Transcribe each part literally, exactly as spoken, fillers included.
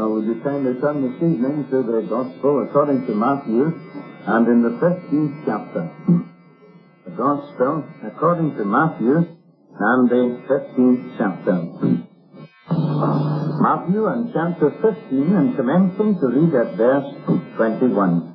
Now, would you kindly turn this evening to the Gospel according to Matthew, and in the fifteenth chapter. The Gospel according to Matthew, and the fifteenth chapter. Matthew and chapter fifteen, and commencing to read at verse twenty-one.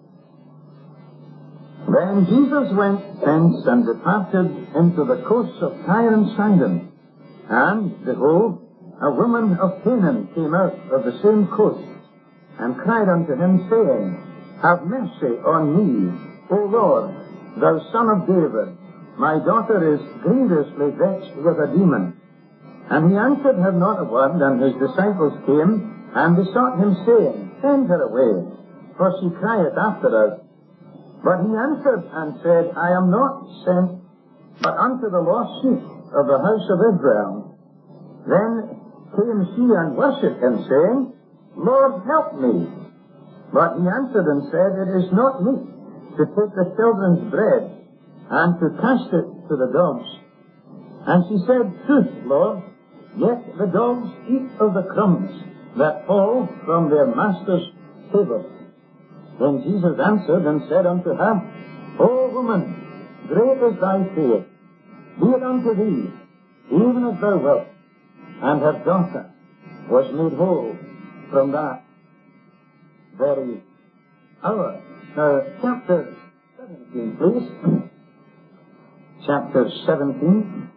Then Jesus went thence and departed into the coasts of Tyre and Sidon, and, behold, a woman of Canaan came out of the same coast, and cried unto him, saying, Have mercy on me, O Lord, thou Son of David. My daughter is grievously vexed with a demon. And he answered her not a word, and his disciples came, and besought him, saying, Send her away, for she crieth after us. But he answered and said, I am not sent, but unto the lost sheep of the house of Israel. Then came she and worshipped him, saying, Lord, help me. But he answered and said, It is not meet to take the children's bread, and to cast it to the dogs. And she said, Truth, Lord, yet the dogs eat of the crumbs that fall from their master's table. Then Jesus answered and said unto her, O woman, great is thy faith. Be it unto thee, even as thou wilt. And her daughter was made whole from that very hour. Now, chapter seventeen, please. Chapter seventeen.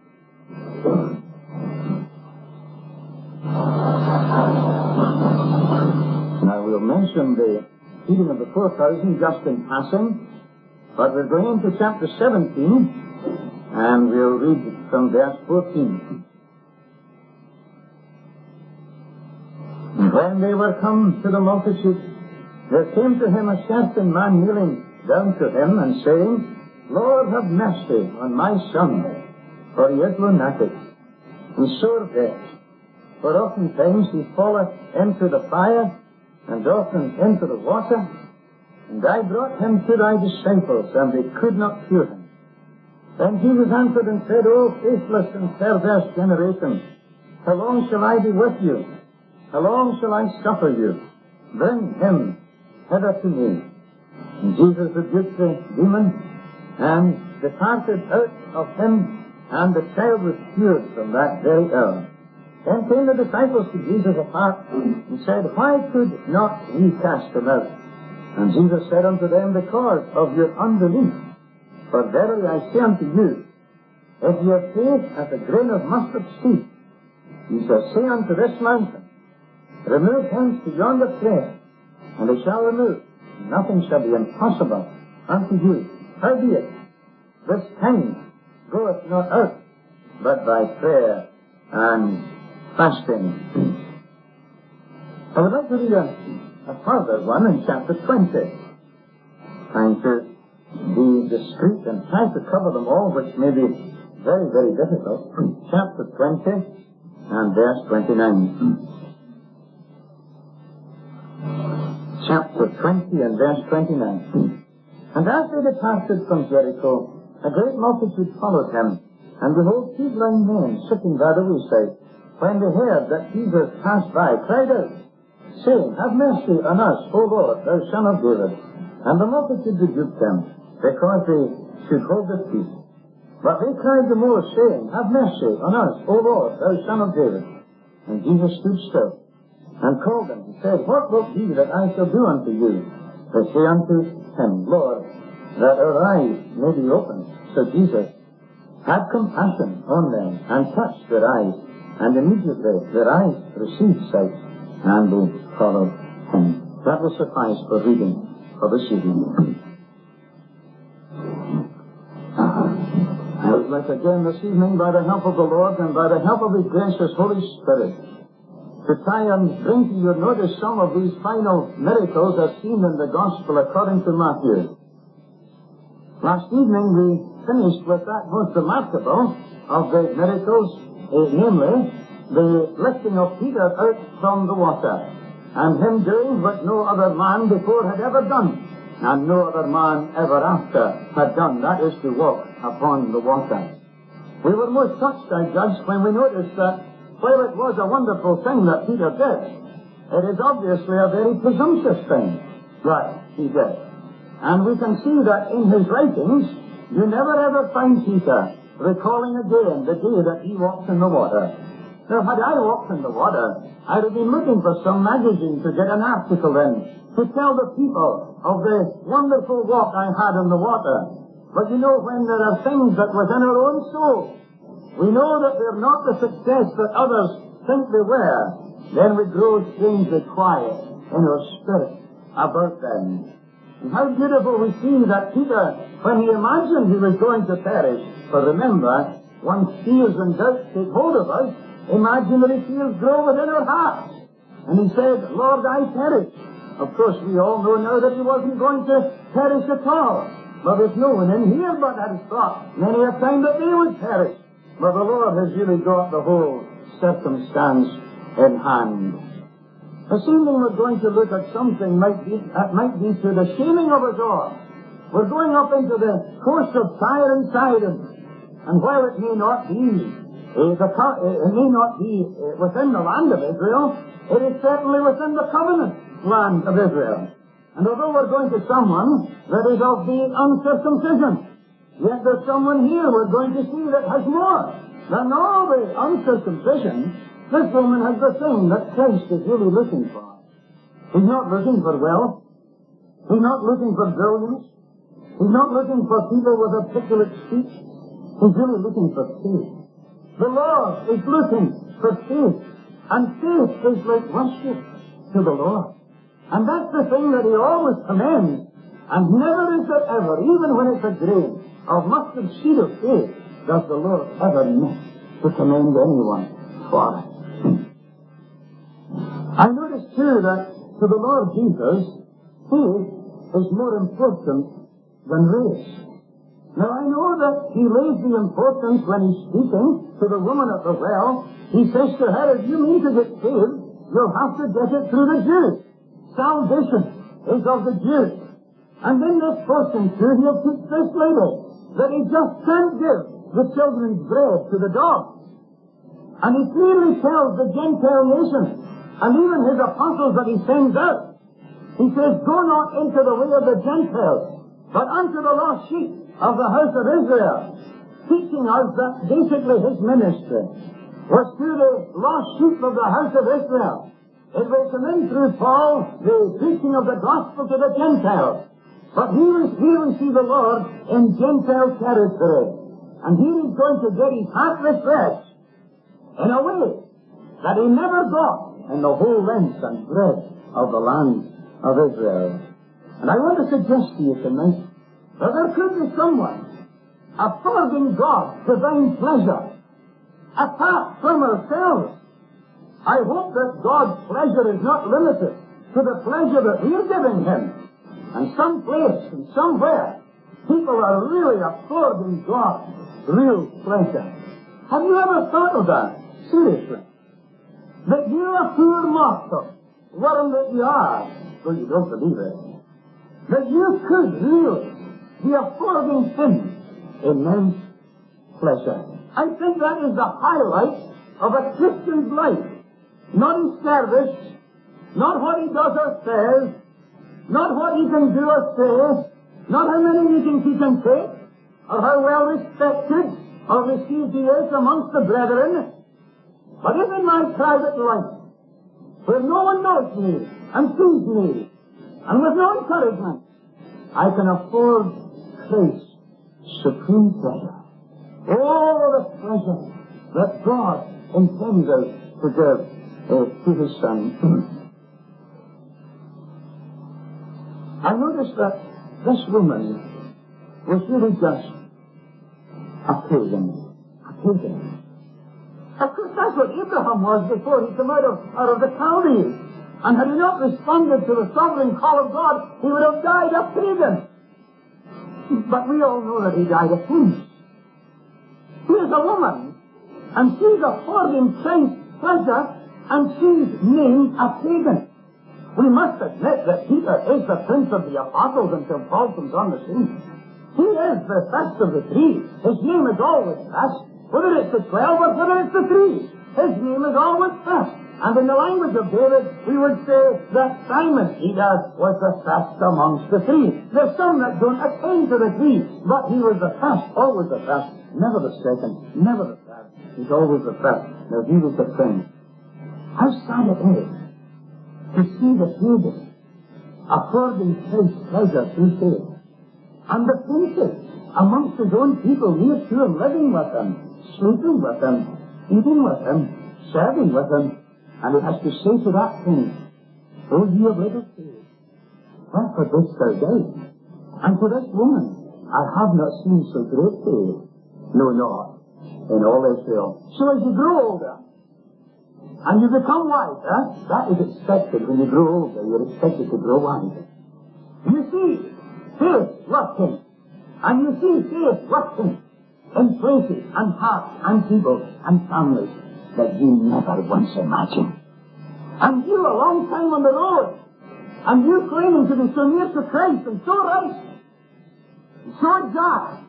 Now, we'll mention the feeding of the four thousand just in passing, but we're going into chapter seventeen, and we'll read from verse fourteen. When they were come to the multitude, there came to him a certain man kneeling down to him, and saying, Lord, have mercy on my son, for he is lunatic, and sore vexed. For oftentimes he falleth into the fire, and often into the water. And I brought him to thy disciples, and they could not cure him. Then Jesus answered and said, O faithless and perverse generation, how long shall I be with you? How long shall I suffer you? Bring him hither to me. And Jesus rebuked the demon, and departed out of him, and the child was cured from that very hour. Then came the disciples to Jesus apart, and said, Why could not we cast him out? And Jesus said unto them, Because of your unbelief. For verily I say unto you, if ye have faith as a grain of mustard seed, ye shall say unto this mountain, Remove hence to yonder place, and it shall remove. Nothing shall be impossible unto you. Howbeit, this kind goeth not out, but by prayer and fasting. I would like to read a, a further one in chapter twenty. Trying to be discreet and try to cover them all, which may be very, very difficult. Chapter twenty and verse twenty-nine. Chapter twenty and verse twenty-nine. And as they departed from Jericho, a great multitude followed him, and behold, two blind men sitting by the wayside, when they heard that Jesus passed by, cried out, saying, Have mercy on us, O Lord, thou Son of David. And the multitude rebuked them, because they should hold their peace. But they cried the more, saying, Have mercy on us, O Lord, thou Son of David. And Jesus stood still, and called them, and said, What wilt ye that I shall do unto you? They say unto him, Lord, that our eyes may be opened. So Jesus had compassion on them, and touched their eyes, and immediately their eyes received sight, and they followed him. That will suffice for reading for this evening. I would like again this evening, by the help of the Lord, and by the help of His gracious Holy Spirit, to try and bring to your notice some of these final miracles as seen in the Gospel according to Matthew. Last evening we finished with that most remarkable of the miracles, uh, namely, the lifting of Peter out from the water, and him doing what no other man before had ever done, and no other man ever after had done, that is to walk upon the water. We were most touched, I judge, when we noticed that while it was a wonderful thing that Peter did, It is obviously a very presumptuous thing that he did. And we can see that in his writings, you never ever find Peter recalling again the day that he walked in the water. Now, had I walked in the water, I'd have been looking for some magazine to get an article in to tell the people of the wonderful walk I had in the water. But you know, when there are things that within our own soul, we know that they're not the success that others think they were, then we grow strangely quiet in our spirit about them. And how beautiful we see that Peter, when he imagined he was going to perish, for remember, once fears and doubts take hold of us, imaginary fears grow within our hearts. And he said, Lord, I perish. Of course, we all know now that he wasn't going to perish at all. But there's no one in here but had thought many a time that they would perish. But the Lord has really got the whole circumstance in hand. This evening we're going to look at something might be, that might be to the shaming of us all. We're going up into the coast of Tyre and Sidon. And while it may not be, uh, the, uh, it may not be uh, within the land of Israel, it is certainly within the covenant land of Israel. And although we're going to someone that is of the uncircumcision, yet there's someone here we're going to see that has more than all the uncircumcision. This woman has the thing that Christ is really looking for. He's not looking for wealth. He's not looking for brilliance. He's not looking for people with articulate speech. He's really looking for faith. The Lord is looking for faith. And faith is like worship to the Lord. And that's the thing that he always commends. And never is there ever, even when it's a grain of mustard seed of faith, does the Lord ever miss to commend anyone for it. I notice too that to the Lord Jesus, faith is more important than race. Now I know that he lays the importance when he's speaking to the woman at the well. He says to her, if you mean to get saved, you'll have to get it through the Jews. Salvation is of the Jews. And in this portion too, he'll teach this later, that he just can't give the children's bread to the dogs. And he clearly tells the Gentile nations, and even his apostles that he sends out, he says, go not into the way of the Gentiles, but unto the lost sheep of the house of Israel, teaching us that basically his ministry was to the lost sheep of the house of Israel. It will come in through Paul, the preaching of the gospel to the Gentiles. But here we, here we see the Lord in Gentile territory. And here he's going to get his heart refreshed in a way that he never got in the whole length and breadth of the land of Israel. And I want to suggest to you tonight that there could be someone affording God divine pleasure apart from ourselves. I hope that God's pleasure is not limited to the pleasure that we're giving him. And someplace and somewhere, people are really affording God real pleasure. Have you ever thought of that? Seriously. That you're a poor mortal, worm that you are, though you don't believe it, that you could really be affording him immense pleasure. I think that is the highlight of a Christian's life. Not his service, not what he does or says, not what he can do or say, not how many meetings he can take, or how well respected or received he is amongst the brethren. But if in my private life, where no one knows me and sees me, and with no encouragement, I can afford Christ's supreme pleasure. All the pleasure that God intends us to give uh, to his Son. I noticed that this woman was really just a pagan. A pagan. Of course, that's what Abraham was before he came out of, out of the Chaldees. And had he not responded to the sovereign call of God, he would have died a pagan. But we all know that he died a king. He is a woman, and she's affording Christ's pleasure, and she's named a pagan. We must admit that Peter is the prince of the apostles until Paul comes on the scene. He is the first of the three. His name is always first. Whether it's the twelve or whether it's the three, his name is always first. And in the language of David, we would say that Simon Peter was the first amongst the three. There's some that don't attain to the three, but he was the first, always the first, never the second, never the third. He's always the first. Now he was the friend. How sad it is to see the Judas affording Christ pleasure through faith, and the princes amongst his own people near to him, living with him, sleeping with him, eating with him, serving with him, and he has to say to that king, O ye of little faith, wherefore didst thou doubt? And to this woman, I have not seen so great faith, no, not in all Israel. So as you grow older, and you become wiser, that is expected. When you grow older, you're expected to grow wiser. You see faith working, and you see faith working in places and hearts and people and families that you never once imagined. And you a long time on the road, and you claiming to be so near to Christ and so right, and so exact,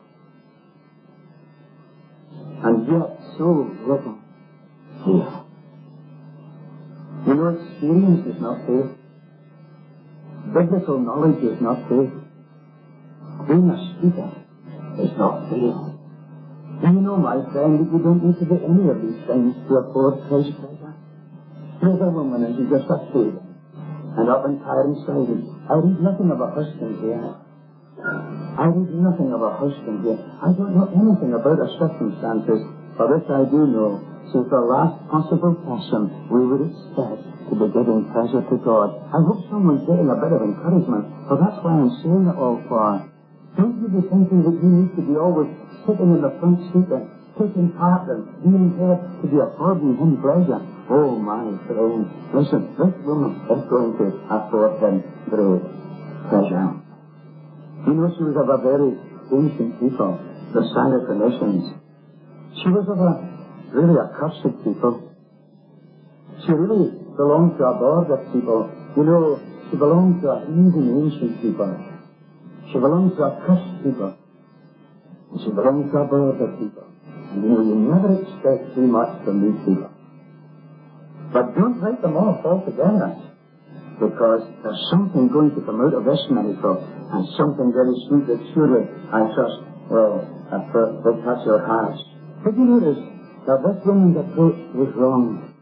and yet so little faith. You know, experience is not faith. Biblical knowledge is not faith. Being a speaker is not faith. And you know, my friend, that you don't need to do any of these things to afford Christ's pleasure. Here's a woman, and she's just a faith, and up in Tyre-sided. I read nothing of a husband here. I read nothing of a husband here. I don't know anything about her circumstances, but this I do know. She's the last possible person we would expect to be giving pleasure to God. I hope someone's getting a bit of encouragement, for that's why I'm saying it all for. Don't you be thinking that you need to be always sitting in the front seat and taking part and being there to be affording him pleasure. Oh, my friend, listen, this woman is going to afford him great pleasure. You know, she was of a very ancient people, the Syrophoenicians. She was of a really accursed people. She really belonged to a border people. You know, she belonged to a heathen ancient people. She belonged to a cursed people. And she belonged to a border people. And you know, you never expect too much from these people. But don't write them off altogether, because there's something going to come out of this miracle, and something very sweet that surely, I trust, will, uh, will touch your hearts. Did you notice that this woman's approach was wrong?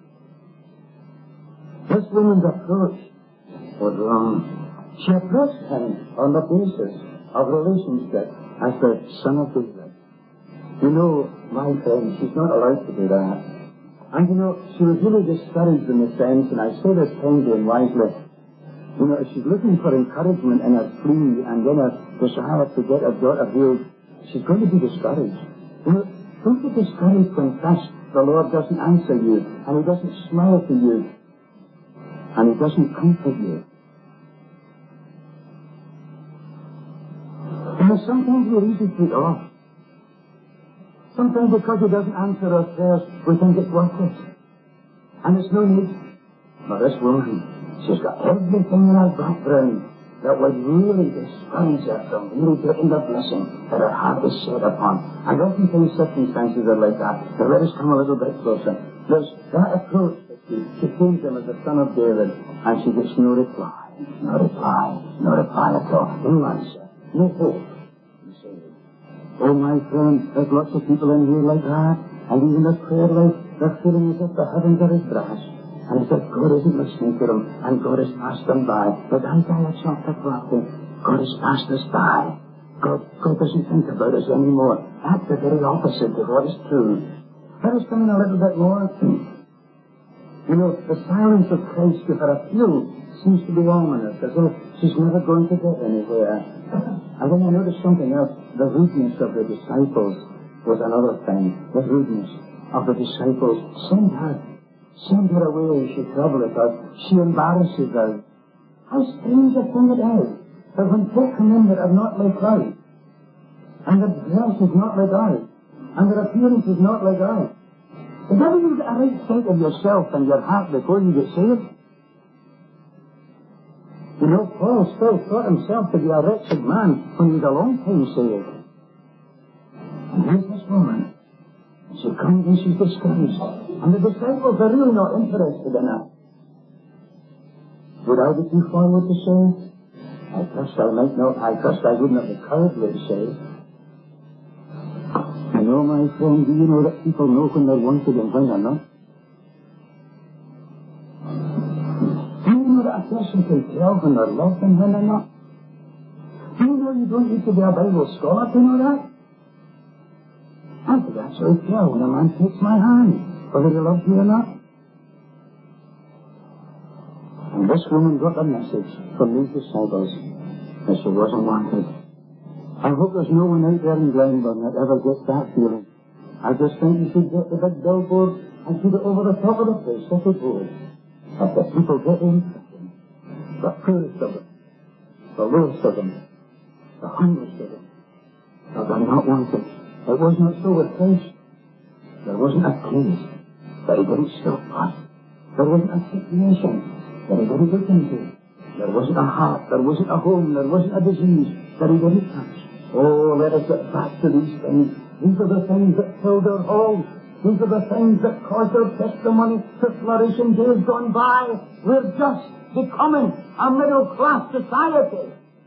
This woman's approach was wrong. She approached him on the basis of relationship as the son of David. You know, my friend, she's not allowed to do that. And you know, she was really discouraged in the sense, and I say this kindly and wisely, you know, if she's looking for encouragement in her plea and in her desire to get her daughter healed, she's going to be discouraged. You know, don't be discouraged when first the Lord doesn't answer you, and he doesn't smile to you, and he doesn't comfort you. You know, sometimes we're easy to put off. Sometimes because he doesn't answer our prayers, we think it's worthless. And it's no need. But this woman, she's got everything in her background that would really discourage her from really getting the blessing that her heart is set upon. And oftentimes circumstances are like that. But let us come a little bit closer. There's that approach that she, she came to him as the son of David, and she gets no reply. No reply. No reply at all. No answer. No hope. Oh, my friend, there's lots of people in here like that, and even their prayer life, they're feeling as if the heavens are his brass, and as if God isn't listening to them, and God has passed them by. But Isaiah chapter forty, God has passed us by. God, God doesn't think about us anymore. That's the very opposite of what is true. Let us come in a little bit more. You know, the silence of Christ to her appeal seems to be ominous, as if she's never going to get anywhere. And then I noticed something else. The rudeness of the disciples was another thing. The rudeness of the disciples. Send her. Send her away. She troubleth us. She embarrasses us. How strange a thing it is that when folk come in that are not like us, and their dress is not like ours, and their appearance is not like ours, is ever you get a right sight of yourself and your heart before you get saved? You know, Paul still thought himself to be a wretched man when he was a long time saved. And here's this woman. She comes and she's discouraged. And the disciples are really not interested in it. Would I be too forward to say? I trust I might not. I trust I wouldn't have the courage to say. You know, my friend, do you know that people know when they're wanted and when they're not? Do you know that a person can tell when they're loved and when they're not? Do you know you don't need to be a Bible scholar to know that? I could actually tell when a man takes my hand, whether he loves me or not. And this woman got a message from these disciples that she wasn't wanted. I hope there's no one out there in Glenburn that ever gets that feeling. I just think you should get the big billboard and put it over the top of the place, like it would. That the people get in, the poorest of them, the lowest of them, the humblest of them, that they're not wanted. It was not so with Christ. There wasn't a case that he didn't stop at. There wasn't a situation that he didn't look into. There wasn't a heart, there wasn't a home, there wasn't a disease that he didn't touch. Oh, let us get back to these things. These are the things that filled our halls. These are the things that caused our testimony to flourish in days gone by. We're just becoming a middle-class society.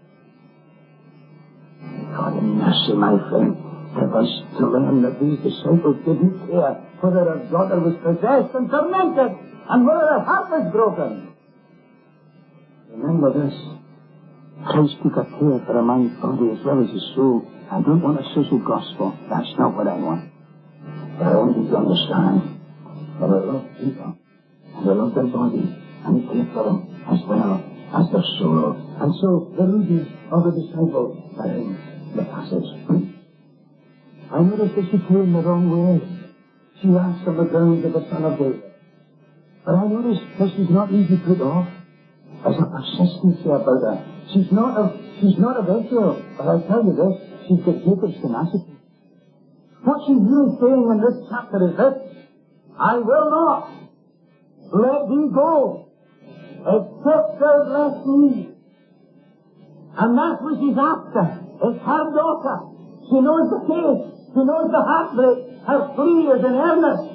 God in mercy, my friend, help us to learn that these disciples didn't care whether their daughter was possessed and tormented and whether her heart was broken. Remember this. Christ took a care for a man's body as well as his soul. I don't want a social gospel. That's not what I want. But I want you to understand that I love people and I love their body and I care for them as well as their soul. And so the readers of the disciples are in the passage. I noticed that she came the wrong way. She asked on the grounds of the Son of David. But I noticed that she's not easy put off. There's a persistency about her. She's not a, she's not a Israel, but I tell you this, she's got Jacob's tenacity. What she's really saying in this chapter is this: I will not let thee go, except thou bless me. And that's what she's after. It's her daughter. She knows the case. She knows the heartbreak. Her plea is in earnest.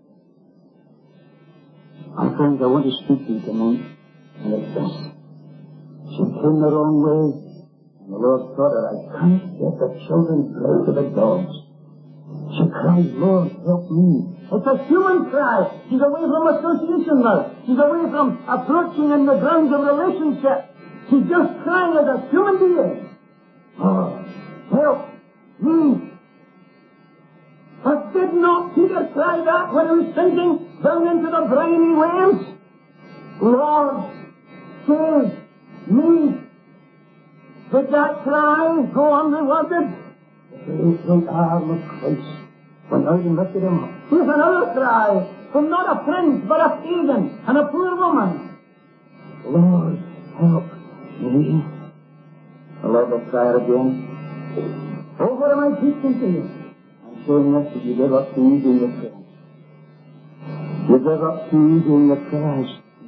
My friends, I want to speak to you tonight. And it's this. She came the wrong way, and the Lord taught her, I can't get the children's bread to the dogs. She cries, Lord, help me. It's a human cry. She's away from association now. She's away from approaching in the grounds of relationship. She's just crying as a human being. Oh, help me. But did not Peter cry that when he was sinking down into the briny waves? Lord, save me. Did that cry go unrewarded? The great arm of Christ went out and lifted him up. Here's another cry from not a prince but a pagan and a poor woman. Lord, help me. The Lord will cry again. Oh, what am I teaching to you? I'm showing this that you give up too easy in the prayer. You give up too easy in the prayers.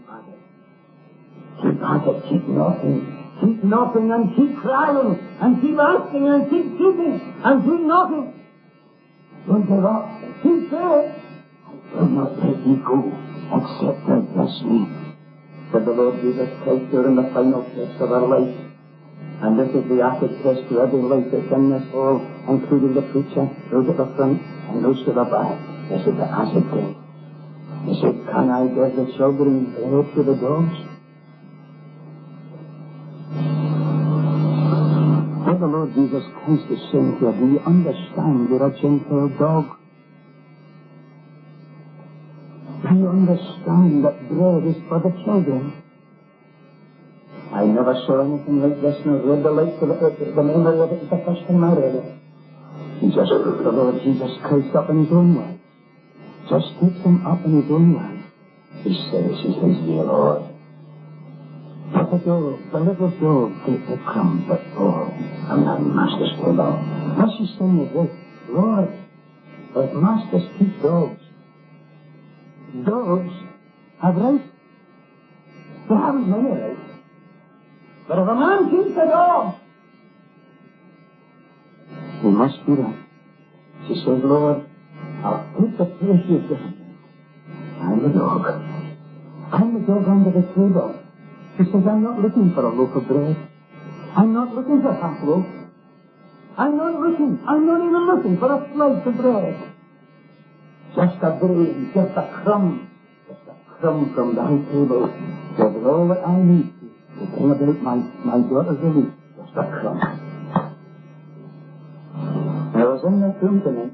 Keep at it, keep knocking, keep knocking and keep crying and keep asking and keep seeking and keep knocking. Don't give up. Keep saying, I will not let you go except thou bless me. Said the Lord Jesus Christ during the final test of our life. And this is the acid test to every life that's in this hall, including the preacher, those at the front and those to the back. This is the acid test. He said, can I give the children bread to the dogs? What the Lord Jesus Christ is saying here, do you understand you're a Gentile dog? Do you understand that bread is for the children? I never saw anything like this, nor read the likes of it, the memory of it was the first time I read it. He just took the Lord Jesus Christ up in his own way. Just takes him up in his own way. He says, he says, dear Lord, let the dog, the little dog, take the crumbs that fall from thy master's table. What she's saying is this: Lord, if masters keep dogs, dogs have rights. They haven't many rights. But if a man keeps a dog, he must be right. She says, Lord, I'll take the place you've given me. I'm the dog. I'm the dog under the table. He says, I'm not looking for a loaf of bread. I'm not looking for half loaf. I'm not looking, I'm not even looking for a slice of bread. Just a grain, just a crumb, just a crumb from thy table. That is all that I need to bring about my, my daughter's relief. Just a crumb. I was in that room tonight,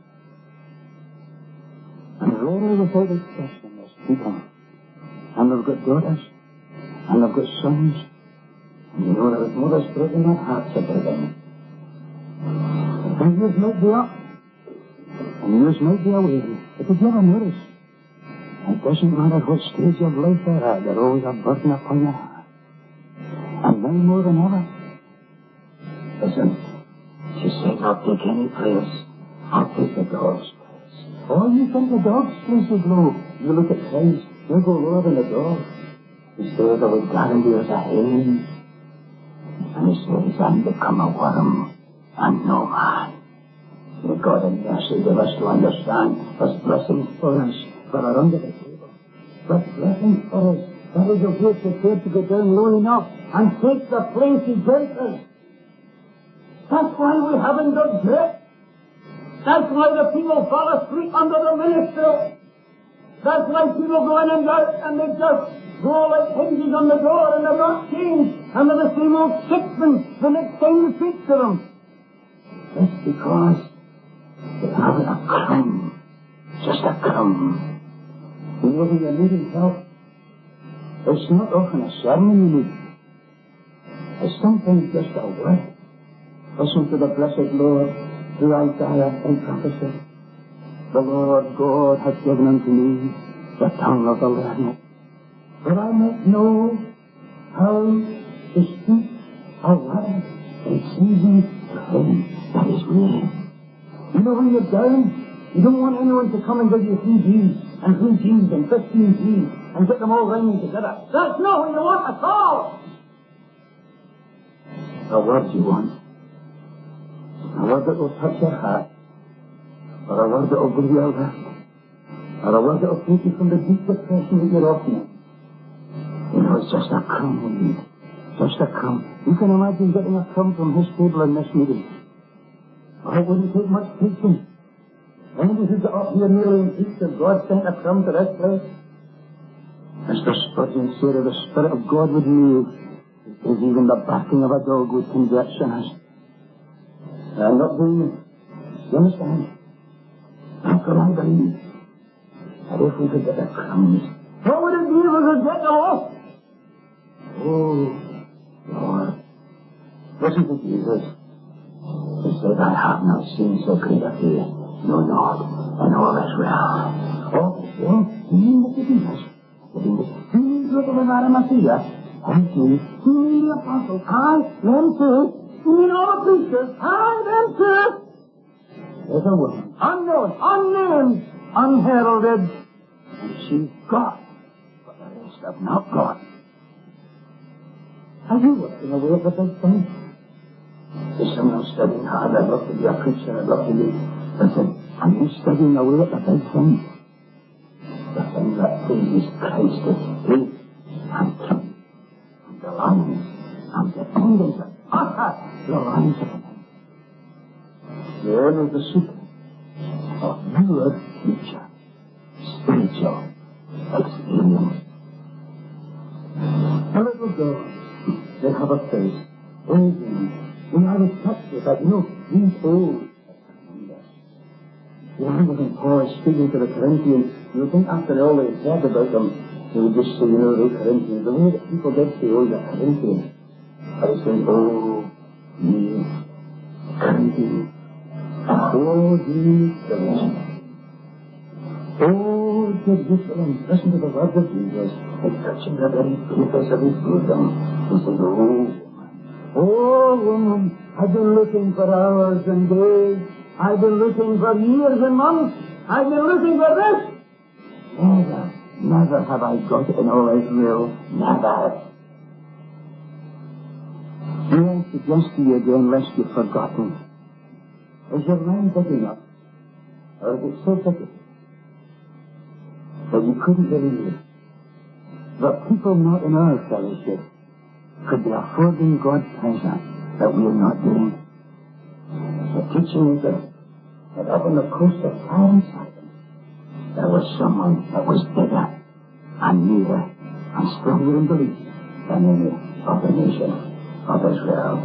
and rarely without exception there's people, and they've got daughters, and they've got sons, and you know there's mothers breaking their hearts about them. And yours might be up, and yours might be away, but did you ever notice? It doesn't matter what stage of life they're at, they're always a burden upon your heart. And now more than ever. Listen, she says, I'll take any place. I'll take the dog's place. Oh, you think the dog's place is low? You look at Christ, you'll go lower than the dog. He says, I will guarantee as a hen. And he says, I'm become a worm. And no man. May God in mercy give us to understand His blessings for us, that are under the table. But blessings for us, that is a grace prepared to go down low enough and take the place He gives us. That's why we haven't got grit. That's why the people fall asleep under the ministry. That's why people go in and out and they just go like hinges on the door and they're not changed. And they're the same old sixpence the next time you speak to them. Just because they haven't a crumb, just a crumb. You know when you're needing help, it's not often a sermon you need. It's sometimes just a word. Listen to the blessed Lord through Isaiah and prophecy. The Lord God hath given unto me the tongue of the learned, that I might know how to speak a word in season to him that is weary. You know when you're down, you don't want anyone to come and give you three G's and three G's and fifteen G's and get them all ringing together. That's not what you want at all. A word you want. A word that will touch your heart. Or a word that will give you a rest. Or a word that will take you from the deep depression that you're often in. You know, it's just a crumb we need. Just a crumb. You can imagine getting a crumb from his table in this meeting. Oh, it wouldn't take much preaching. Anybody who got up here nearly and preached if God sent a crumb to this place. Mister Spurgeon said if the Spirit of God would move, because even the barking of a dog would convert sinners. I'm not doing it. You understand? That's what I believe. And if we could get the crumbs, what would it be if we could get the lost? Oh, Lord. Listen to Jesus. He said, I have not seen so great a faith, no, not in all Israel. Oh, well, he means the believers. The believers. He means the little Arimathea. And he, he means the apostles. I, them too. He means all the preachers. I, them too. There's a woman, unknown, unnamed, unheralded, and she's got what the rest have not got. Are you working away at the big thing? There's someone studying hard. I'd love to be a preacher. I'd love to be. Listen, are you studying away at the big thing? The thing that pleases Christ is faith and truth and reliance and dependence and utter reliance upon Him. There is the secret of your future spiritual experience. A little girl, they have a face, old women. When I was touched with that, you know, these old, you remember when Paul is speaking to the Corinthians, you would think after all they said about them, they would just say, you know, the Corinthians, the way that people did say, oh, the Corinthians. I was saying, oh, ye Corinthians. Oh, ye Jerusalem. Oh, Jerusalem. Listen to the words of Jesus. It's touching the very pathos of his bosom. He says, oh, oh, woman, I've been looking for hours and days. I've been looking for years and months. I've been looking for this. Never, never have I got it in all Israel. Never. May I suggest to you again, lest you've forgotten. Is your mind big enough? Or is it so big that he couldn't believe that people not in our fellowship could be affording God pleasure that we are not doing. The teaching that, that up on the coast of Tyre and Sidon, there was someone that was bigger and nearer and stronger in belief than any of the nation of Israel.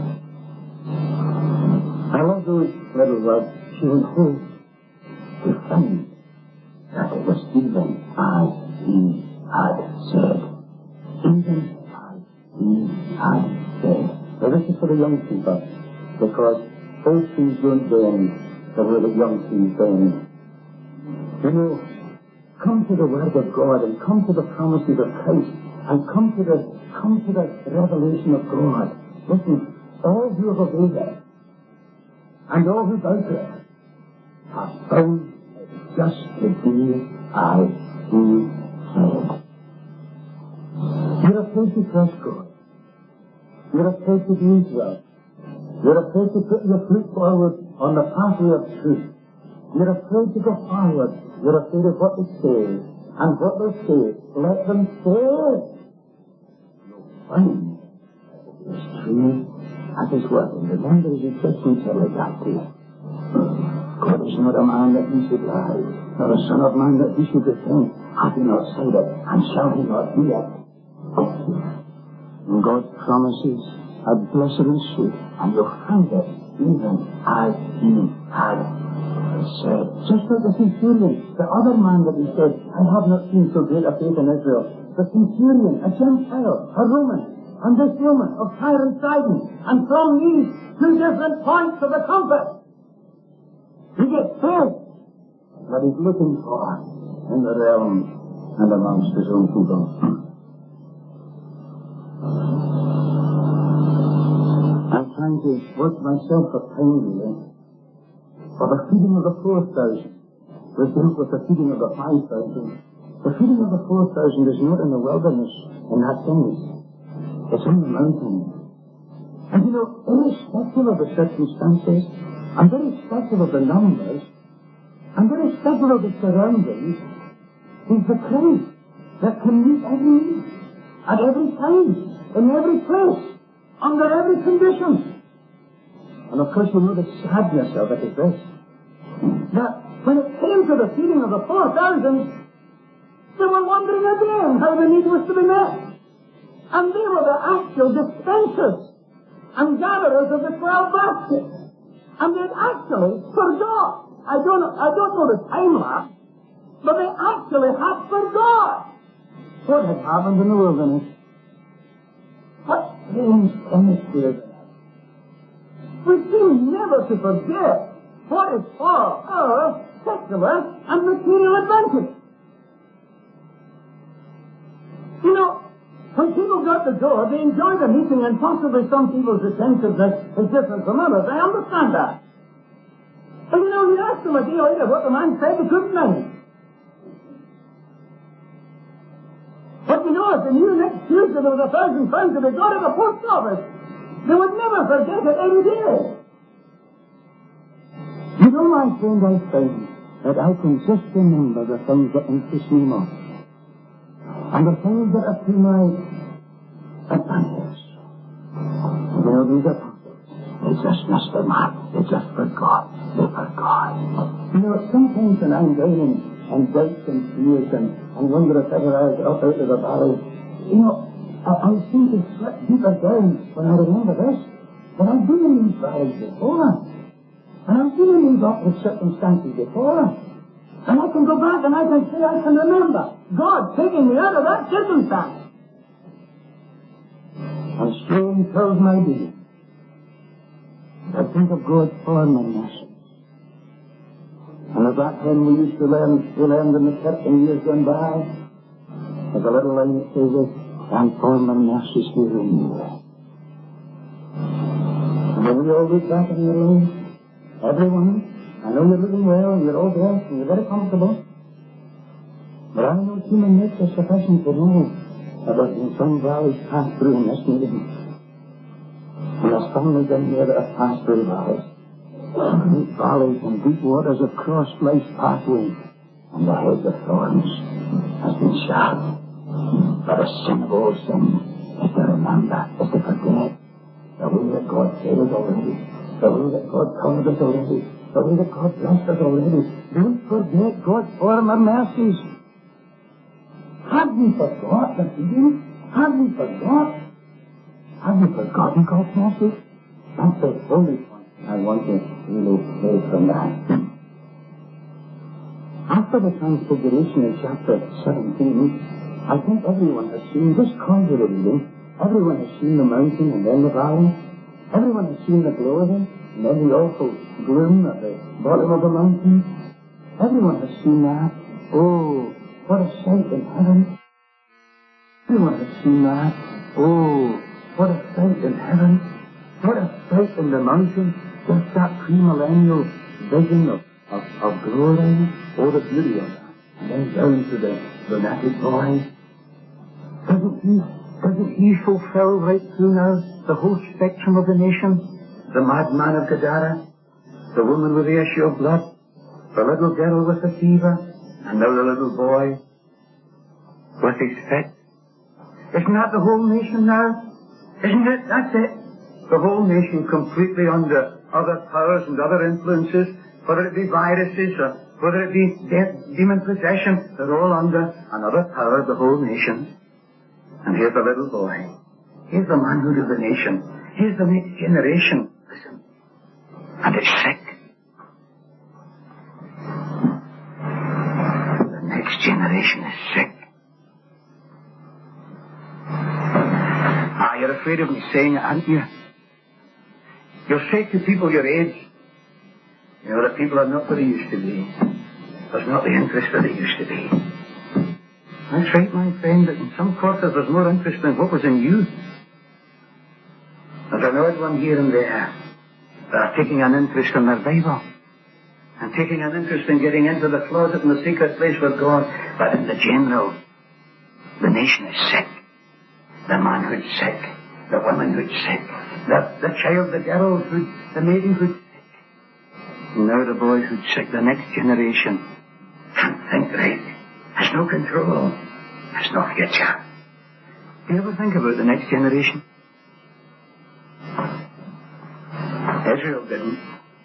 I love those little words, she went home to find that it was even as he had said. Even as he had said. Now this is for the young people, because old trees don't bend the way that young trees bend. You know, come to the Word of God and come to the promises of Christ and come to the come to the revelation of God. Listen, all who have obeyed it and all who bow to it have found it just to be as he said. You're afraid to trust God. You're afraid to do his will. You're afraid to put your foot forward on the pathway of truth. You're afraid to go forward. You're afraid of what they say. And what they say, let them say. You'll find it's true as his word. And remember, as he said to each other that day, God is not a man that he should lie, nor a son of man that he should repent. Hath he not said it, and shall he not do it? And God's promises are blessed and sweet, and you'll find it even as he had said. Just like the centurion, the other man that he said, I have not seen so great a faith in Israel. The centurion, a Gentile, a Roman, and this woman of Tyre and Sidon, and from these two different points of the compass, he gets faith that he's looking for in the realm and amongst his own people. I'm trying to work myself a pain, really. For the feeding of the four thousand, we dealt with the feeding of the five thousand. The feeding of the four thousand is not in the wilderness, in that sense. It's on the mountain. And you know, irrespective of the circumstances, and irrespective of the numbers, and irrespective of the surroundings, is the Christ that can meet every need, at every time, in every place, under every condition. And of course, you know the sadness of it is this. That when it came to the feeding of the four thousand, they were wondering again how the need was to be met. And they were the actual dispensers and gatherers of the twelve baskets. And they'd actually forgot. I don't know, I don't know the time lapse, but they actually had forgot what had happened in the wilderness. What strange chemistry is that? We seem never to forget what is for our secular and material advantage. You know, when people got the door, they enjoyed the meeting, and possibly some people's attentiveness is different from others. I understand that. But you know, you asked them a day later what the man said, they couldn't know. But you know, if they knew next Tuesday there was a thousand pounds that they got at the post office, they would never forget it any day. You know, my friend, I found that I can just remember the things that interest me most, and the things that are to my advantage. You know, these apostles, they just missed the mark. They just forgot. They forgot. You know, sometimes when I'm down in, in doubts and fears and, and wonder if ever I'll get up out of the valley, you know, I, I seem to slip deeper down when I remember this. But I've been in these valleys before. And I've been in these awkward circumstances before. And I can go back and I can say I can remember God taking me out of that circumstance. And strange fills my being. I think of God's forgiveness. And at that time we used to learn, we learned in the church in years gone by, there's a little line that says this, and for my mercies we renew. And when we all look back in your life, everyone, I know you're living well, and you're all dressed, and you're very comfortable. But I know human nature sufficient to know that there's been some valleys passed through in this meeting. And there's families in here that have passed through valleys. Deep valleys and deep waters have crossed life's pathway, and the hedge of thorns has But the sin of all sin is to remember, is to forget the way that God saved us already, the way that God covered us already, the way that God blessed us already. Don't forget God's former mercies. Have we forgot the feeling? Have we forgot? Have we forgotten God's mercy? That's the only point I want to really take from that. After the Transfiguration in chapter seventeen, I think everyone has seen, just conjure reading, everyone has seen the mountain and then the valley. Everyone has seen the glory and then the awful gloom at the bottom of the mountain. Everyone has seen that. Oh, what a sight in heaven. Everyone has seen that. Oh, what a sight in heaven. What a sight in the mountain. Just that premillennial vision of, of, of glory. Oh, the beauty of that. And then down to the lunatic boy. Doesn't he, doesn't he fulfill right through now the whole spectrum of the nation? The madman of Gadara, the woman with the issue of blood, the little girl with the fever, and now the little boy with his fit. Isn't that the whole nation now? Isn't it? That's it. The whole nation completely under other powers and other influences, whether it be viruses or whether it be de- demon possession, they're all under another power, the whole nation. And here's the little boy. Here's the manhood of the nation. Here's the next generation. Listen. And it's sick. The next generation is sick. Ah, you're afraid of me saying it, aren't you? You'll say to people your age, you know, that people are not what they used to be. There's not the interest that they used to be. That's right, my friend, that in some quarters there's more interest than what was in you. There's an odd one here and there that are taking an interest in their Bible and taking an interest in getting into the closet and the secret place with God. But in the general, the nation is sick. The manhood's sick. The womanhood's sick. The, the child, the girlhood, the maidenhood's sick. And now the boyhood's sick. The next generation can't think right. Has no control. Has no future. Do you ever think about the next generation? Israel didn't.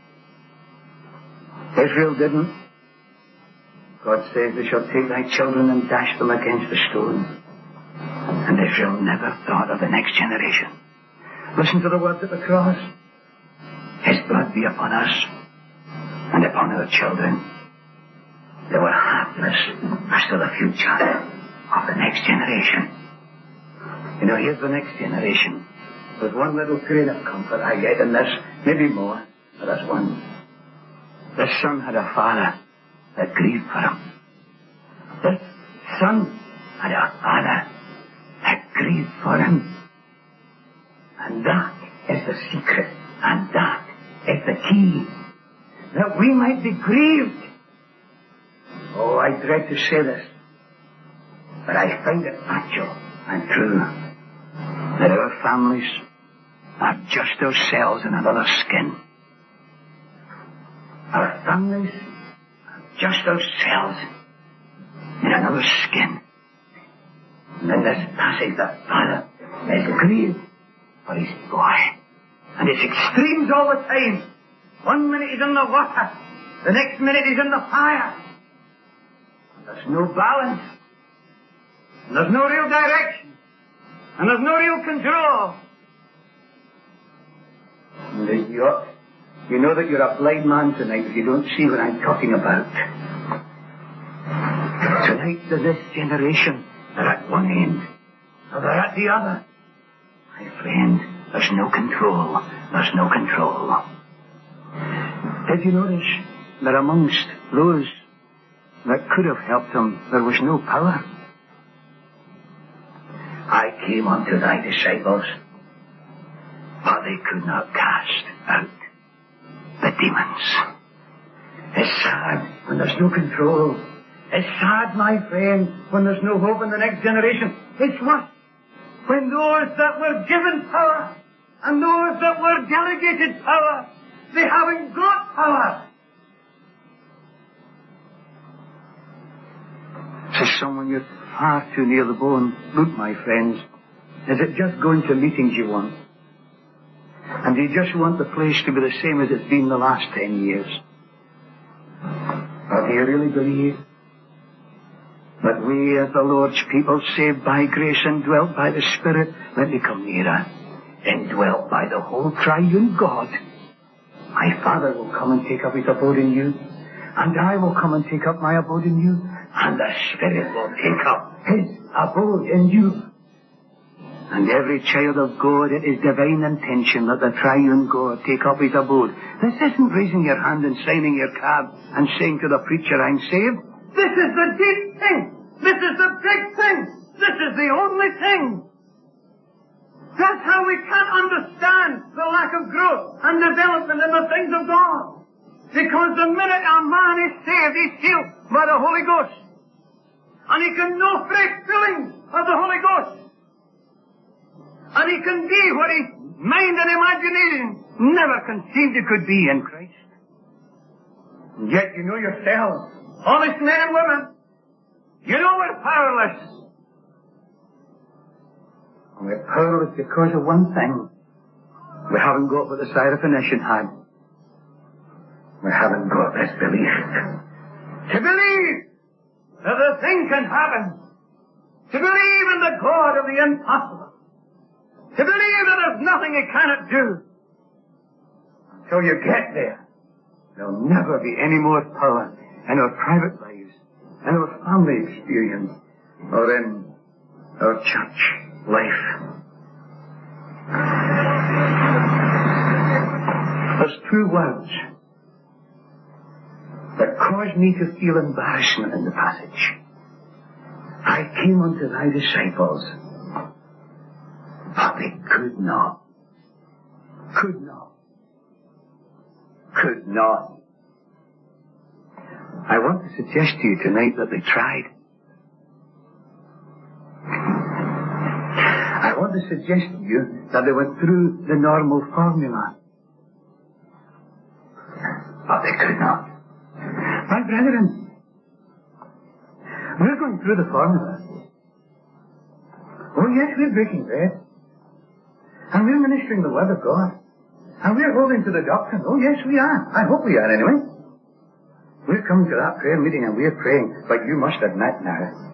Israel didn't. God says, they shall take thy children and dash them against a stone. And Israel never thought of the next generation. Listen to the words at the cross. His blood be upon us and upon our children. They were heartless as to the future of the next generation. You know, here's the next generation. There's one little grain of comfort I get in this, maybe more, but there's one. This son had a father that grieved for him. This son had a father that grieved for him. And that is the secret, and that is the key, that we might be grieved. Oh, I dread to say this, but I find it factual and true that our families are just ourselves in another skin. Our families are just ourselves in another skin. And in this passage, the father is grieved for his boy. And it's extremes all the time. One minute he's in the water, the next minute he's in the fire. There's no balance. And there's no real direction. And there's no real control. And you, ought, you know that you're a blind man tonight if you don't see what I'm talking about. Tonight, to this generation, they're at one end, or they're at the other. My friend, there's no control. There's no control. Did you notice that amongst those that could have helped him, there was no power? I came unto thy disciples, but they could not cast out the demons. It's sad when there's no control. It's sad, my friend, when there's no hope in the next generation. It's worse when those that were given power and those that were delegated power, they haven't got power. To someone you're far too near the bone. Look, my friends, is it just going to meetings you want? And do you just want the place to be the same as it's been the last ten years? Or do you really believe that we as the Lord's people, saved by grace and dwelt by the Spirit, let me come nearer, indwelt by the whole triune God, my Father will come and take up his abode in you, and I will come and take up my abode in you, and the Spirit will take up his abode in you. And every child of God, it is divine intention that the triune God take up his abode. This isn't raising your hand and signing your card and saying to the preacher, I'm saved. This is the deep thing. This is the big thing. This is the only thing. That's how we can't understand the lack of growth and development in the things of God. Because the minute a man is saved, he's sealed by the Holy Ghost. And he can know fresh filling of the Holy Ghost. And he can be what his mind and imagination never conceived it could be in Christ. And yet you know yourselves, honest men and women, you know we're powerless. And we're powerless because of one thing. We haven't got what the Syrophoenician had. We haven't got this belief. To believe that the thing can happen. To believe in the God of the impossible. To believe that there's nothing he cannot do. Until you get there, there'll never be any more power in our private lives, in our family experience, or in our church life. There's two words that cause me to feel embarrassment in the passage. I came unto thy disciples, but they could not. Could not. Could not. I want to suggest to you tonight that they tried. I want to suggest to you that they went through the normal formula. But they could not. My brethren, we're going through the formula. Oh yes, we're breaking bread. And we're ministering the Word of God. And we're holding to the doctrine. Oh yes, we are. I hope we are anyway. We're coming to that prayer meeting and we're praying, but you must admit now,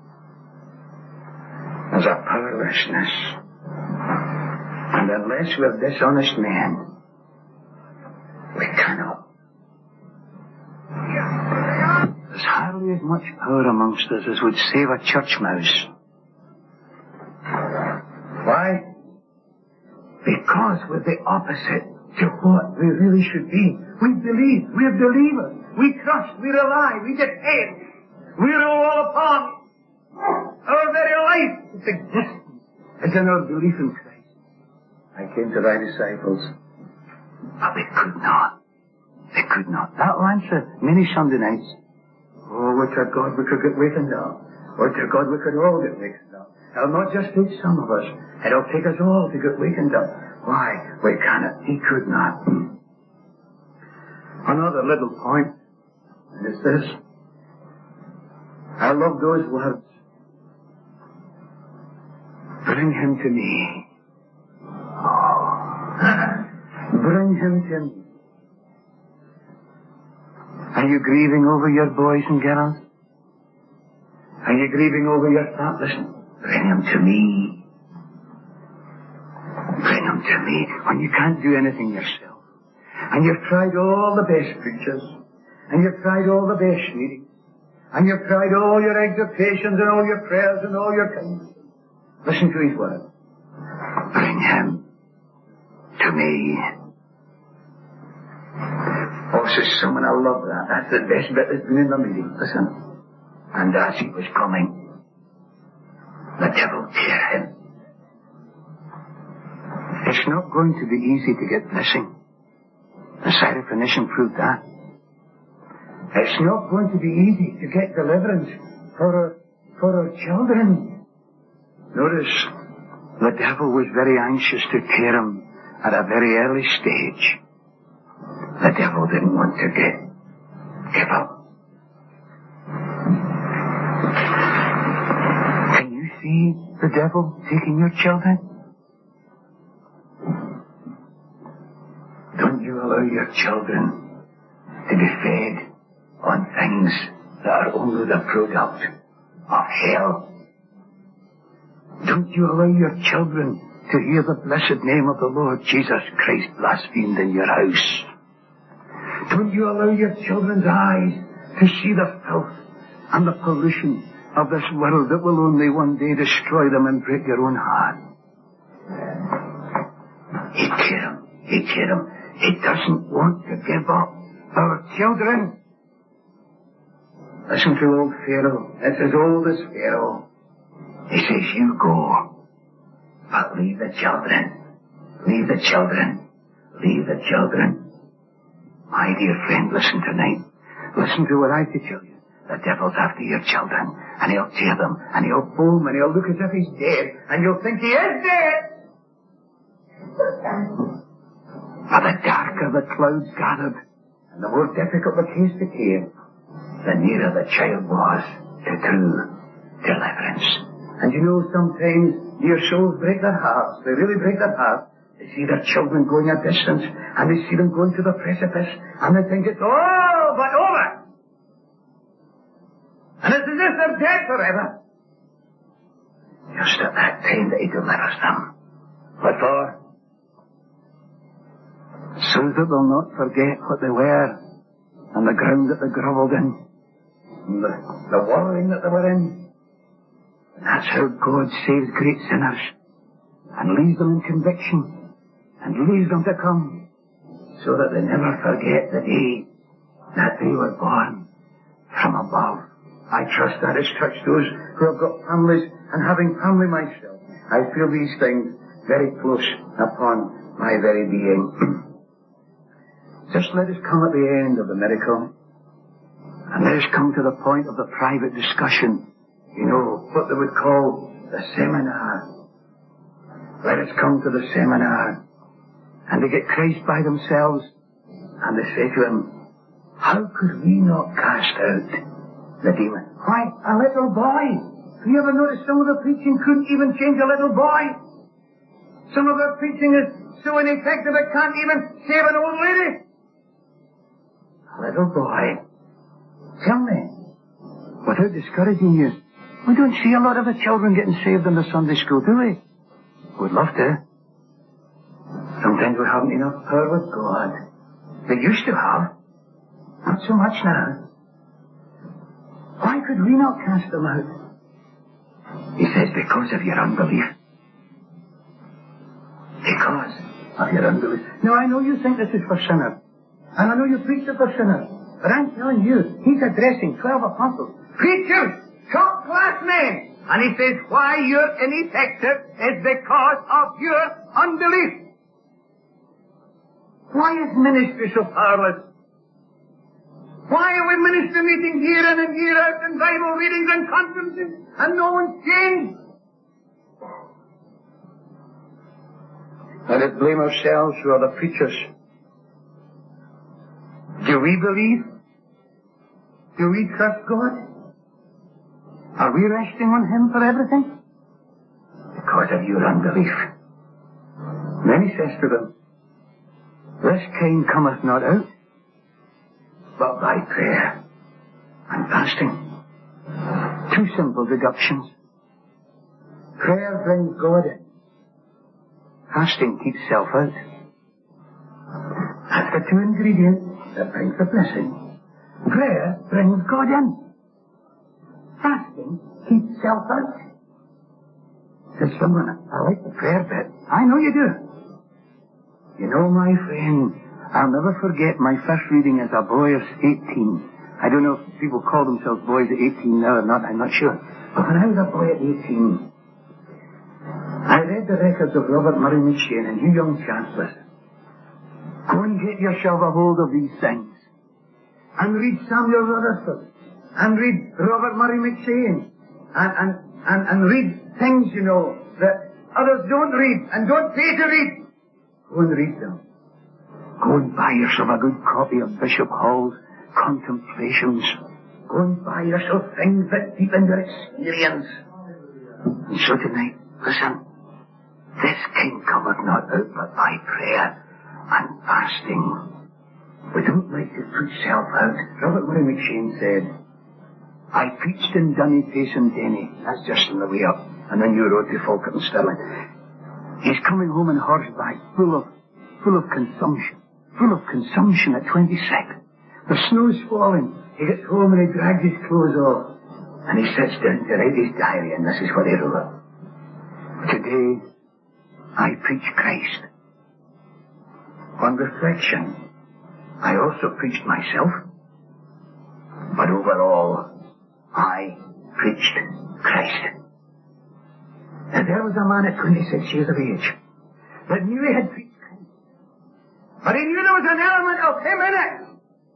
there's a powerlessness. And unless we're dishonest men, we cannot. There's hardly as much power amongst us as would save a church mouse. Why? Because we're the opposite to what we really should be. We believe. We're believers. We trust. We rely. We depend. We rely upon our very life. Its existence is in our belief in Christ. I came to thy disciples, but they could not. They could not. That'll answer many Sunday nights. Oh, would to God we could get wakened up. Would to God we could all get wakened up. It'll not just take some of us. It'll take us all to get wakened up. Why? We cannot. He could not. Another little point, and it's this. I love those words. Bring him to me. Oh. Bring him to me. Are you grieving over your boys and girls? Are you grieving over your thought? Listen, bring him to me. Bring him to me when you can't do anything yourself. And you've tried all the best preachers. And you've tried all the best meetings. And you've tried all your exhortations and all your prayers and all your kindness. Listen to his word. Bring him to me. Oh, says someone, I love that. That's the best bit that's been in the meeting. Listen. And as he was coming, the devil tear him. It's not going to be easy to get blessing. The Syrophoenician proved that. It's not going to be easy to get deliverance for our, for our children. Notice, the devil was very anxious to tear him at a very early stage. The devil didn't want to get, give up. see the devil taking your children? Don't you allow your children to be fed on things that are only the product of hell. Don't you allow your children to hear the blessed name of the Lord Jesus Christ blasphemed in your house. Don't you allow your children's eyes to see the filth and the pollution of this world that will only one day destroy them and break your own heart. Hate him, hate him. He doesn't want to give up our children. Listen to old Pharaoh. It's as old as Pharaoh. He says, you go, but leave the children. Leave the children. Leave the children. My dear friend, listen tonight. Listen to what I have to tell you. The devil's after your children, and he'll tear them, and he'll foam, and he'll look as if he's dead, and you'll think he is dead. But the darker the clouds gathered, and the more difficult the case became, the nearer the child was to true deliverance. And you know, sometimes your souls break their hearts. They really break their hearts. They see their children going a distance, and they see them going to the precipice, and they think it's all but over. And it's as if they're dead forever. Just at that time that he delivers them. What for? So that they'll not forget what they were, and the ground that they grovelled in, and the, the wallowing that they were in. And that's how God saves great sinners, and leaves them in conviction, and leaves them to come, so that they never forget the day that they were born from above. I trust that has touched those who have got families, and having family myself, I feel these things very close upon my very being. Just let us come at the end of the miracle, and let us come to the point of the private discussion. You know, what they would call the seminar. Let us come to the seminar, and they get Christ by themselves, and they say to him, how could we not cast out the demon? Why, a little boy. Have you ever noticed some of the preaching couldn't even change a little boy? Some of the preaching is so ineffective it can't even save an old lady. A little boy. Tell me, without discouraging you, we don't see a lot of the children getting saved in the Sunday school, do we? We'd love to. Sometimes we haven't enough power with God. They used to have. Not so much now. Why could we not cast them out? He says, because of your unbelief. Because of your unbelief. Now, I know you think this is for sinners. And I know you preach it for sinners. But I'm telling you, he's addressing twelve apostles. Preachers! Top class men! And he says, why you're ineffective is because of your unbelief. Why is ministry so powerless? Why are we ministry meetings year in and year out, and Bible readings and conferences, and no one's changed? Let us blame ourselves who are the preachers. Do we believe? Do we trust God? Are we resting on him for everything? Because of your unbelief. Then he says to them, this kind cometh not out, but by prayer and fasting. Two simple deductions. Prayer brings God in. Fasting keeps self out. That's the two ingredients that brings the blessing. Prayer brings God in. Fasting keeps self out. Says someone, I like the prayer bit. I know you do. You know, my friend, I'll never forget my first reading as a boy of eighteen. I don't know if people call themselves boys at eighteen now or not, I'm not sure. But when I was a boy at eighteen, I read the records of Robert Murray McCheyne, and you young chancellors, go and get yourself a hold of these things. And read Samuel Rutherford, and read Robert Murray McCheyne, and, and, and, and read things, you know, that others don't read, and don't pay to read. Go and read them. Go and buy yourself a good copy of Bishop Hall's Contemplations. Go and buy yourself things that deepen your experience. And so tonight, listen, this king cometh not out but by prayer and fasting. We don't like to put self out. Robert Murray McShane said, I preached in Dunny, and Denny. That's just on the way up. And then you rode to Falkirk and Stirling. He's coming home on horseback, full of, full of consumption. Full of consumption at twenty-six. The snow's falling. He gets home and he drags his clothes off. And he sits down to write his diary, and this is what he wrote. Today, I preach Christ. On reflection, I also preached myself. But overall, I preached Christ. And there was a man at twenty-six years of age that knew he had preached Christ. But he knew there was an element of him in it.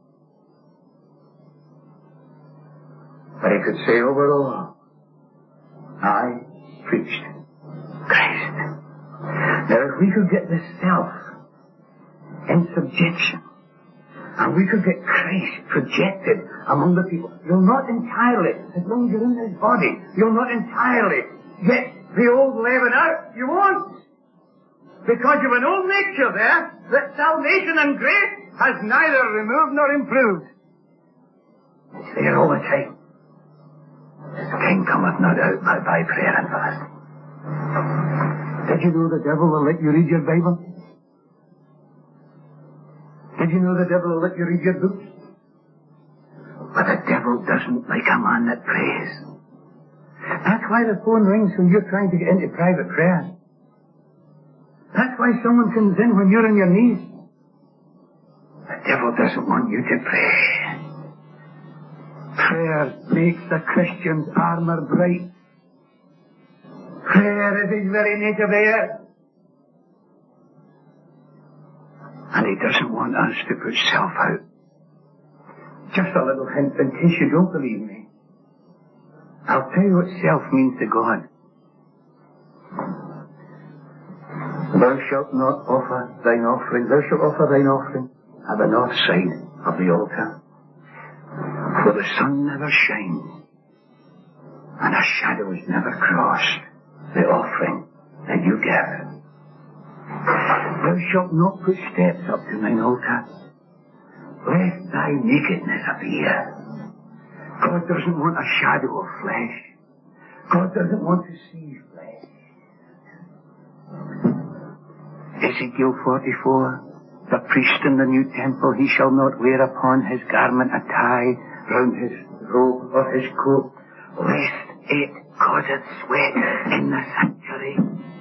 But he could say overall, I preached Christ. Now if we could get this self in subjection, and we could get Christ projected among the people, you'll not entirely, as long as you're in this body, you'll not entirely get the old leaven out. You won't. Because you've an old nature there that salvation and grace has neither removed nor improved. It's there all the time. This king cometh not out but by prayer and fasting. Did you know the devil will let you read your Bible? Did you know the devil will let you read your books? But the devil doesn't like a man that prays. That's why the phone rings when you're trying to get into private prayer. That's why someone comes in when you're on your knees. The devil doesn't want you to pray. Prayer makes the Christian's armour bright. Prayer is his very native air. And he doesn't want us to put self out. Just a little hint, in case you don't believe me. I'll tell you what self means to God. Thou shalt not offer thine offering, thou shalt offer thine offering at the north side of the altar. For the sun never shines, and a shadow is never crossed the offering that you give. Thou shalt not put steps up to mine altar, lest thy nakedness appear. God doesn't want a shadow of flesh. God doesn't want to see flesh. Ezekiel forty-four, the priest in the new temple, he shall not wear upon his garment a tie round his robe or his coat, lest it causeth sweat in the sanctuary.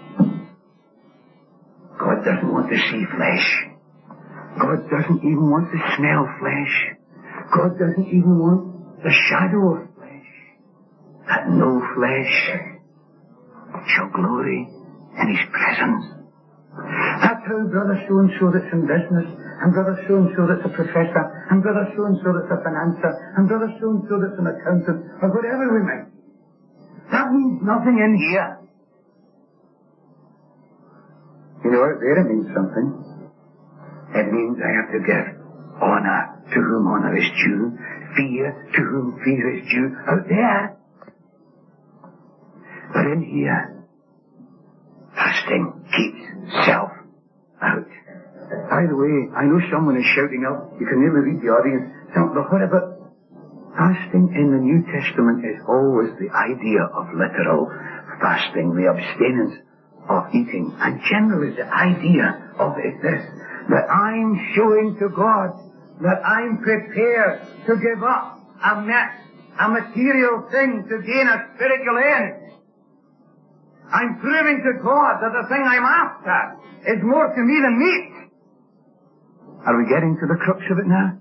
God doesn't want to see flesh. God doesn't even want to smell flesh. God doesn't even want the shadow of flesh. That no flesh shall glory in his presence. That's how brother so-and-so that's in business, and brother so-and-so that's a professor, and brother so-and-so that's a financer, and brother so-and-so that's an accountant, or whatever we might. That means nothing in here. You know, out there it means something. It means I have to give honour to whom honour is due, fear to whom fear is due. Out there. But in here, fasting keeps self out. By the way, I know someone is shouting up. You can nearly read the audience. But what about fasting in the New Testament is always the idea of literal fasting, the abstinence of eating. And generally the idea of it is this, that I'm showing to God that I'm prepared to give up a, ma- a material thing to gain a spiritual end. I'm proving to God that the thing I'm after is more to me than meat. Are we getting to the crux of it now?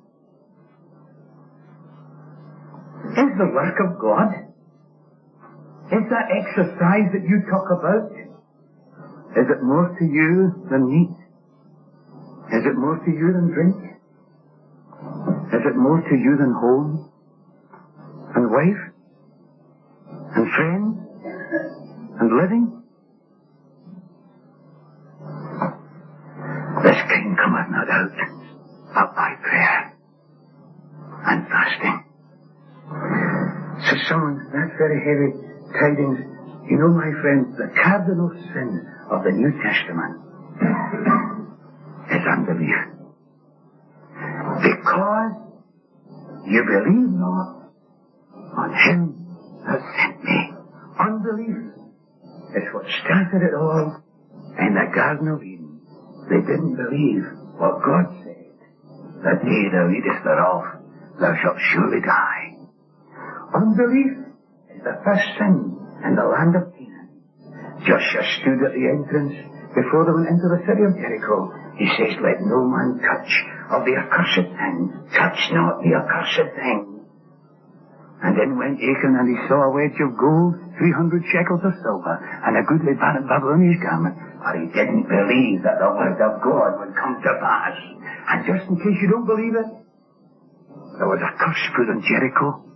Is the work of God, is that exercise that you talk about, is it more to you than meat? Is it more to you than drink? Is it more to you than home? And wife? And friends? And living? This king cometh not out but by prayer and fasting. So someone, that's very heavy tidings. You know, my friends, the cardinal sin of the New Testament is unbelief. Because you believe not on him that sent me. Unbelief is what started it all in the Garden of Eden. They didn't believe what God said. The day thou eatest thereof, thou shalt surely die. Unbelief is the first sin in the land of Canaan. Joshua stood at the entrance before they went into the city of Jericho. He says, let no man touch of the accursed thing. Touch not the accursed thing. And in went Achan, and he saw a wedge of gold, three hundred shekels of silver, and a goodly bundle in his garment. But he didn't believe that the word of God would come to pass. And just in case you don't believe it, there was a curse put on Jericho.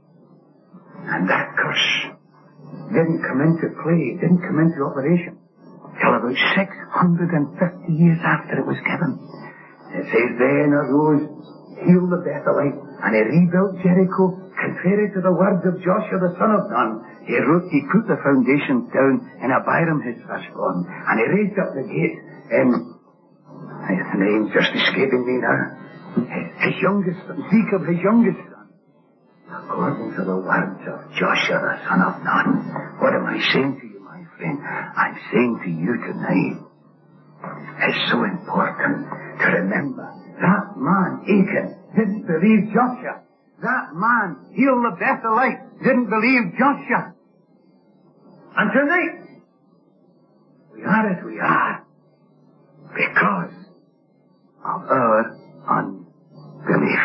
And that curse didn't come into play, didn't come into operation, till about six hundred fifty years after it was given. It says, then arose Hiel the Bethelite, and he rebuilt Jericho, contrary to the words of Joshua the son of Nun. He wrote, he put the foundations down in Abiram his firstborn, and he raised up the gate in, his name's just escaping me now, his, his youngest son, Jacob, his youngest son, according to the words of Joshua the son of Nun. What am I saying to you, my friend? I'm saying to you tonight, it's so important to remember that man, Achan, didn't believe Joshua. That man, Hiel the Bethelite, didn't believe Joshua. And tonight, we are as we are because of our unbelief.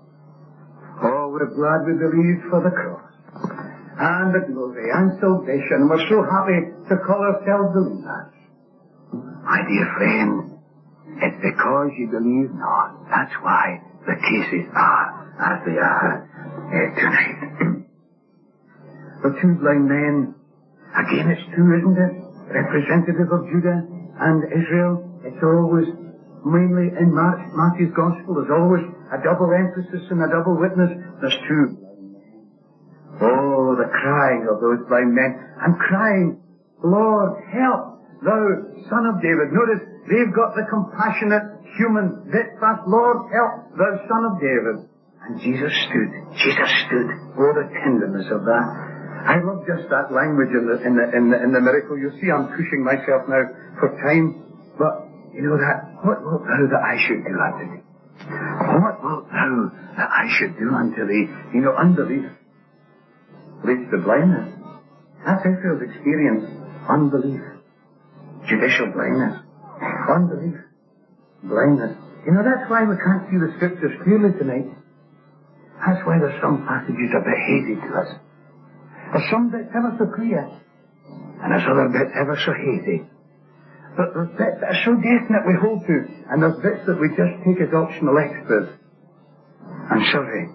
Oh, we're glad we believed for the cross and the glory and salvation. We're so happy to call ourselves believers. My dear friend, it's because you believe not. That's why the cases are as they are uh, tonight. The two blind men, again it's two, isn't it? Representative of Judah and Israel. It's always, mainly in Matthew's Gospel, there's always a double emphasis and a double witness. There's two blind men. Oh, the crying of those blind men. And crying, Lord, help, thou Son of David. Notice, they've got the compassionate human bit fast. Lord, help, thou Son of David. And Jesus stood. Jesus stood. Oh, the tenderness of that. I love just that language in the, in the, in the, in the miracle. You see, I'm pushing myself now for time. But, you know that, what wilt thou that I should do unto thee? What wilt thou that I should do unto thee? You know, unbelief leads to blindness. That's Israel's experience. Unbelief. Judicial blindness. Unbelief. Blindness. You know, that's why we can't see the scriptures clearly tonight. That's why there's some passages a bit hazy to us. There's some bits ever so clear, and there's other bits ever so hazy. But there's bits that are so definite we hold to, and there's bits that we just take as optional extras. I'm sorry.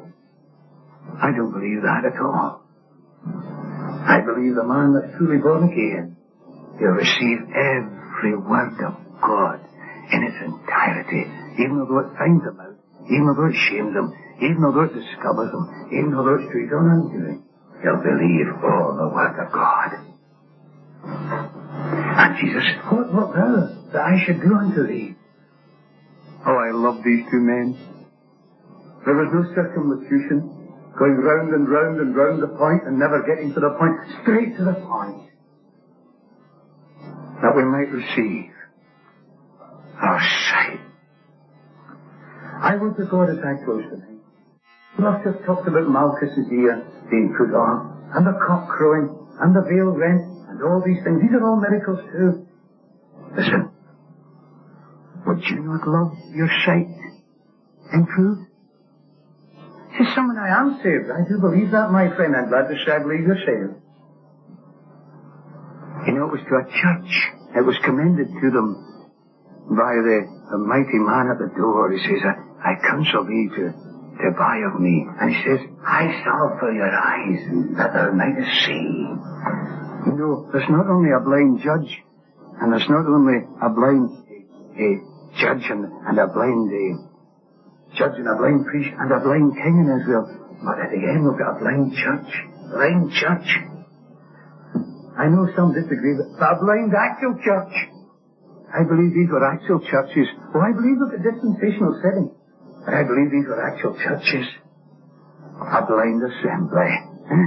I don't believe that at all. I believe the man that's truly born again, he'll receive every word of God in its entirety, even though it finds him out, even though it shames him, even though it discovers him, even though it's to his own undoing. He'll believe all the word of God. And Jesus said, what wilt thou that I should do unto thee? Oh, I love these two men. There was no circumlocution, going round and round and round the point and never getting to the point, straight to the point, that we might receive our sight. I want to God as I close tonight. I've just talked about Malchus's ear being put on, and the cock crowing, and the veil rent, and all these things. These are all miracles too. Listen, would you not love your sight improved? See, someone, I am saved. I do believe that, my friend. I'm glad to say I believe you're saved. You know, it was to a church. It was commended to them by the, the mighty man at the door. He says, I, I counsel thee to, to buy of me. And he says, I salve for your eyes that thou mightest see. You know, there's not only a blind judge, and there's not only a blind a, a judge and, and a blind a, judge and a blind priest and a blind king in Israel, but at the end we've got a blind church. Blind church. I know some disagree, but the blind actual church. I believe these were actual churches. Oh, I believe with a dispensational setting. But I believe these were actual churches. A blind assembly. Huh?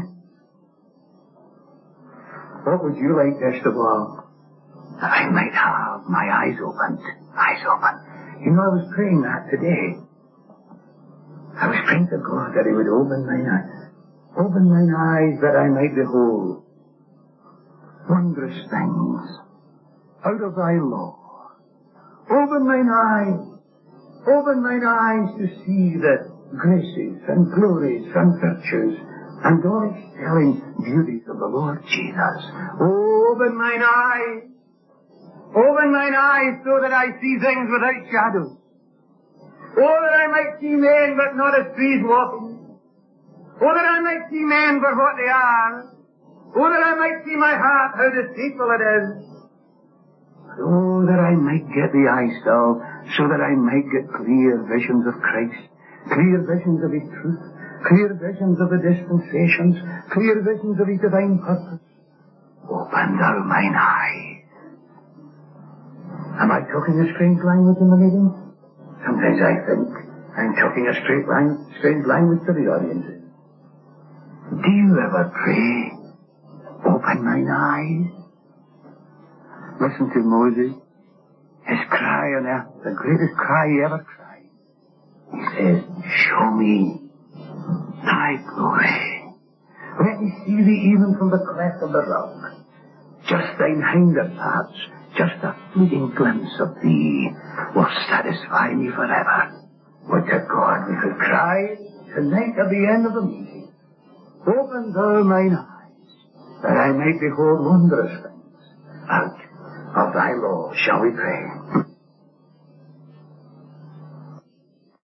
What would you like best of all? That I might have my eyes opened. Eyes open. You know, I was praying that today. I was praying to God that He would open mine eyes. Open mine eyes that I might behold wondrous things out of thy law. Open mine eyes. Open mine eyes to see the graces and glories and virtues and all excelling beauties of the Lord Jesus. Open mine eyes. Open mine eyes so that I see things without shadows. Oh, that I might see men but not as trees walking. Oh, that I might see men for what they are. Oh, that I might see my heart, how deceitful it is. Oh, that I might get the eye salve, so that I might get clear visions of Christ, clear visions of His truth, clear visions of the dispensations, clear visions of His divine purpose. Open thou mine eyes. Am I talking a strange language in the meeting? Sometimes I think I'm talking a straight line, strange language to the audiences. Do you ever pray, open mine eyes? Listen to Moses. His cry on earth, the greatest cry he ever cried. He says, show me thy glory. Let me see thee even from the cleft of the rock. Just thine hinder parts, just a fleeting glimpse of thee will satisfy me forever. Would to God we could cry tonight at the end of the meeting, open thou mine eyes, that I might behold wondrous things out of thy law. Shall we pray?